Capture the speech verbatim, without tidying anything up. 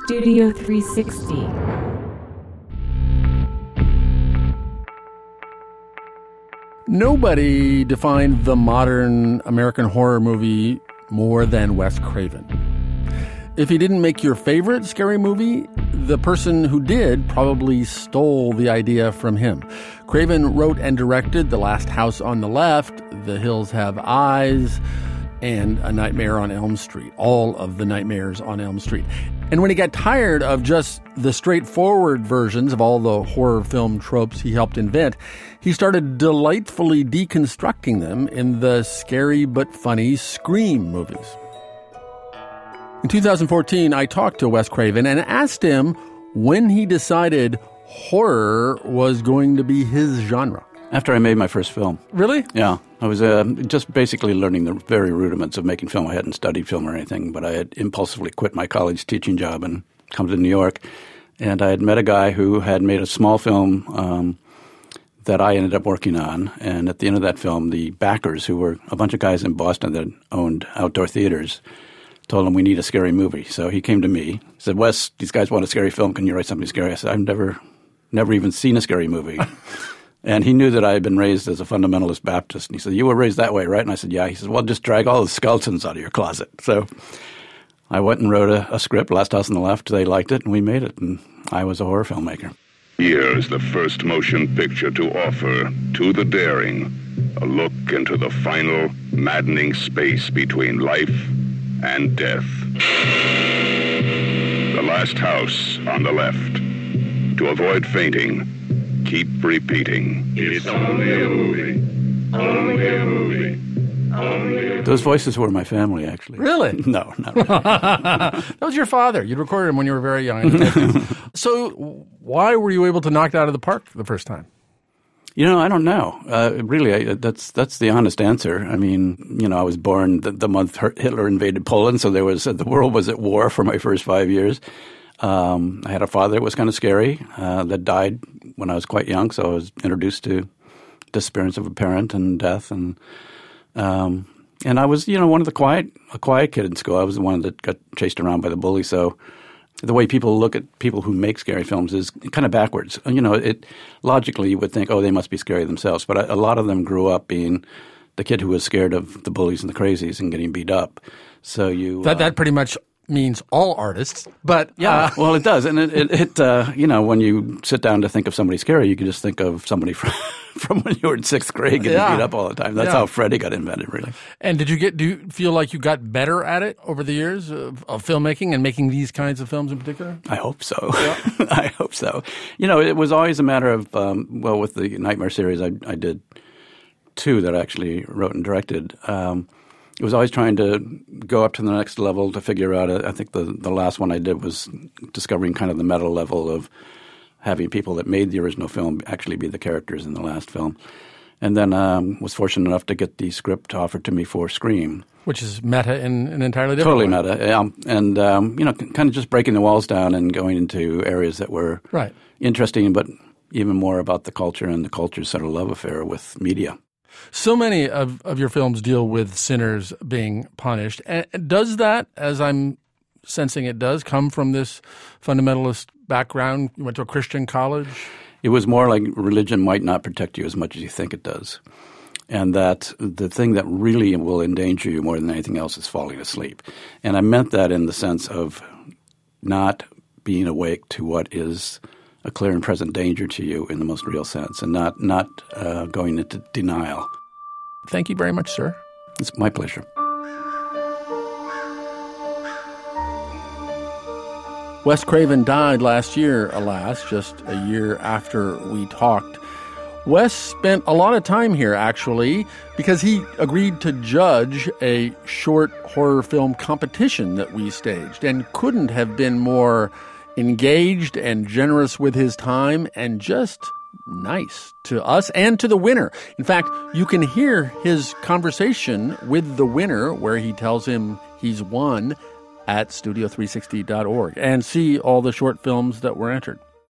Studio three sixty. Nobody defined the modern American horror movie more than Wes Craven. If he didn't make your favorite scary movie, the person who did probably stole the idea from him. Craven wrote and directed The Last House on the Left, The Hills Have Eyes, and A Nightmare on Elm Street, all of the Nightmares on Elm Street. And when he got tired of just the straightforward versions of all the horror film tropes he helped invent, he started delightfully deconstructing them in the scary but funny Scream movies. In two thousand fourteen, I talked to Wes Craven and asked him when he decided horror was going to be his genre. After I made my first film. Really? Yeah. I was uh, just basically learning the very rudiments of making film. I hadn't studied film or anything, but I had impulsively quit my college teaching job and come to New York. And I had met a guy who had made a small film um, that I ended up working on. And at the end of that film, the backers, who were a bunch of guys in Boston that owned outdoor theaters, told him we need a scary movie. So he came to me, said, Wes, these guys want a scary film. Can you write something scary? I said, I've never, never even seen a scary movie. And he knew that I had been raised as a fundamentalist Baptist. And he said, you were raised that way, right? And I said, yeah. He said, well, just drag all the skeletons out of your closet. So I went and wrote a, a script, Last House on the Left. They liked it, and we made it. And I was a horror filmmaker. Here's the first motion picture to offer to the daring a look into the final, maddening space between life and death. The Last House on the Left. To avoid fainting, keep repeating. It's only a movie. Only a movie. Only a movie. Those voices were my family, actually. Really? No, not really. That was your father. You recorded him when you were very young. So why were you able to knock it out of the park the first time? You know, I don't know. Uh, really, I, that's that's the honest answer. I mean, you know, I was born the, the month Hitler invaded Poland, so there was uh, the world was at war for my first five years. Um, I had a father that was kind of scary uh, that died when I was quite young, so I was introduced to disappearance of a parent and death, and um, and I was, you know, one of the quiet a quiet kid in school. I was the one that got chased around by the bully. So the way people look at people who make scary films is kind of backwards. You know, it logically you would think, oh, they must be scary themselves, but a, a lot of them grew up being the kid who was scared of the bullies and the crazies and getting beat up. So you that uh, that pretty much means all artists, but yeah, uh, well, it does, and it, it, it uh, you know, when you sit down to think of somebody scary, you can just think of somebody from from when you were in sixth grade getting Yeah. beat up all the time. That's Yeah. how Freddy got invented, really. And did you get? Do you feel like you got better at it over the years of, of filmmaking and making these kinds of films in particular? I hope so. Yeah. I hope so. You know, it was always a matter of um, well, with the Nightmare series, I, I did two that I actually wrote and directed. Um, It was always trying to go up to the next level to figure out – I think the, the last one I did was discovering kind of the meta level of having people that made the original film actually be the characters in the last film. And then um, was fortunate enough to get the script offered to me for Scream. Which is meta in an entirely different Totally way. meta. Um, and, um, you know, kind of just breaking the walls down and going into areas that were Right. interesting, but even more about the culture and the culture's sort of love affair with media. So many of, of your films deal with sinners being punished. And does that, as I'm sensing it does, come from this fundamentalist background? You went to a Christian college? It was more like religion might not protect you as much as you think it does. And that the thing that really will endanger you more than anything else is falling asleep. And I meant that in the sense of not being awake to what is a clear and present danger to you in the most real sense, and not not uh, going into denial. Thank you very much, sir. It's my pleasure. Wes Craven died last year, alas, just a year after we talked. Wes spent a lot of time here, actually, because he agreed to judge a short horror film competition that we staged and couldn't have been more engaged and generous with his time and just nice to us and to the winner. In fact, you can hear his conversation with the winner where he tells him he's won at studio three sixty dot org and see all the short films that were entered.